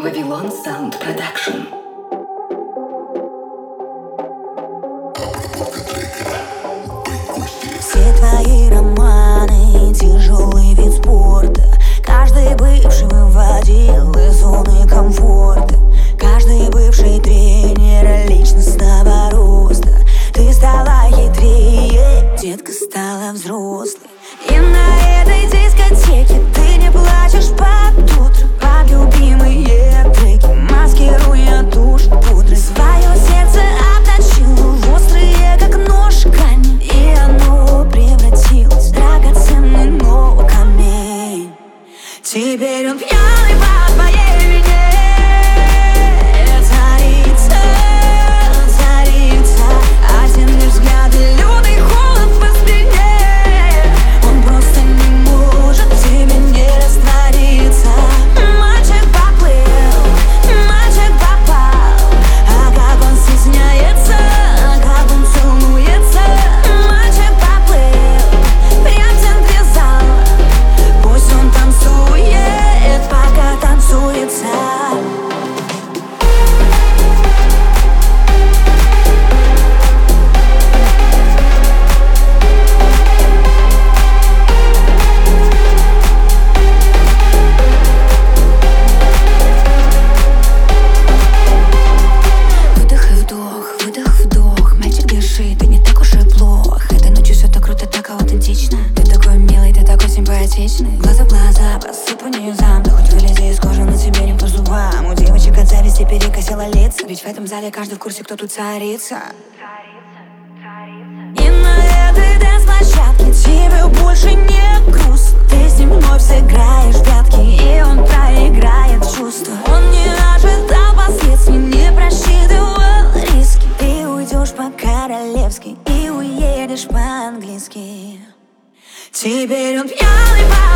Вавилон Саунд Продакшн. Все твои романы, тяжелый вид спорта. Каждый бывший выводил из зоны комфорта. Каждый бывший тренер личностного роста. Ты стала хитрее, детка стала взрослой. И на этой дискотеке ты не плачешь под утро. Под любимые треки, маскируя тушь пудрой. Свое сердце обточила в острые, как нож, камень. И оно превратилось в драгоценный, но камень. Теперь он пьяный по твоей вине. Царица, царица, а темные взгляды, лютый холод по спине. Он просто не может в тебе не раствориться. Мальчик поплыл, мальчик попал. А как он стесняется, а как он целуется. Мальчик поплыл, прям в центре зала. Пусть он танцует, пока танцуется. Выдох и вдох, выдох, вдох. Мальчик, дыши, ты не так уж и плох. Этой ночью все так круто, так аутентично. Ты такой милый, ты такой симпатичный. Глаза в глаза, посыпу низам. Да хоть вылези из кожи, на тебе не по зубам. У девочек от зависти перекосило лица. Ведь в этом зале каждый в курсе, кто тут царица. И на этой дэнс-площадке тебе больше не грустно. Ты с ним вновь сыграешь в прятки, и он проиграет чувства. Он не ожидал последствий, не просчитывал риски. Ты уйдешь по-королевски и уедешь по-английски. Теперь он пьяный по